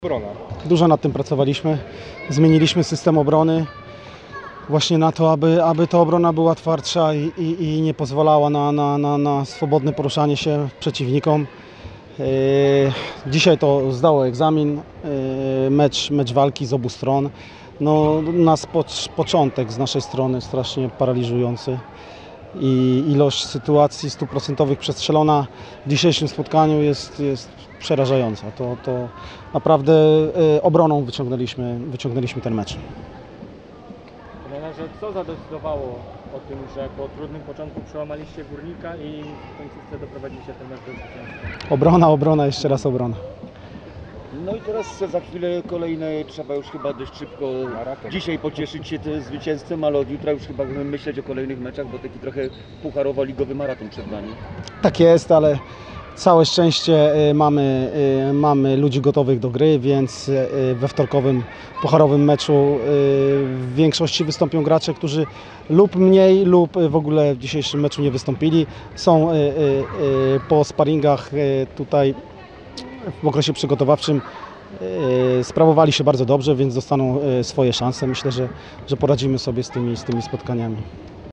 Obrona. Dużo nad tym pracowaliśmy, zmieniliśmy system obrony właśnie na to, aby ta obrona była twardsza i nie pozwalała na swobodne poruszanie się przeciwnikom. Dzisiaj to zdało egzamin, mecz walki z obu stron. No, początek z naszej strony strasznie paraliżujący i ilość sytuacji 100% przestrzelona w dzisiejszym spotkaniu jest przerażająca. To naprawdę obroną wyciągnęliśmy ten mecz. Trenerze, co zadecydowało o tym, że po trudnym początku przełamaliście Górnika i w końcówce doprowadziliście ten mecz do zwycięstwa? Obrona, jeszcze raz obrona. No i teraz za chwilę kolejne, trzeba już chyba dość szybko dzisiaj pocieszyć się tym zwycięstwem, ale od jutra już chyba myśleć o kolejnych meczach, bo taki trochę pucharowo-ligowy maraton przed nami. Tak jest, ale całe szczęście mamy ludzi gotowych do gry, więc we wtorkowym pucharowym meczu w większości wystąpią gracze, którzy lub mniej, lub w ogóle w dzisiejszym meczu nie wystąpili. Są po sparingach tutaj w okresie przygotowawczym, sprawowali się bardzo dobrze, więc dostaną swoje szanse. Myślę, że poradzimy sobie z tymi spotkaniami.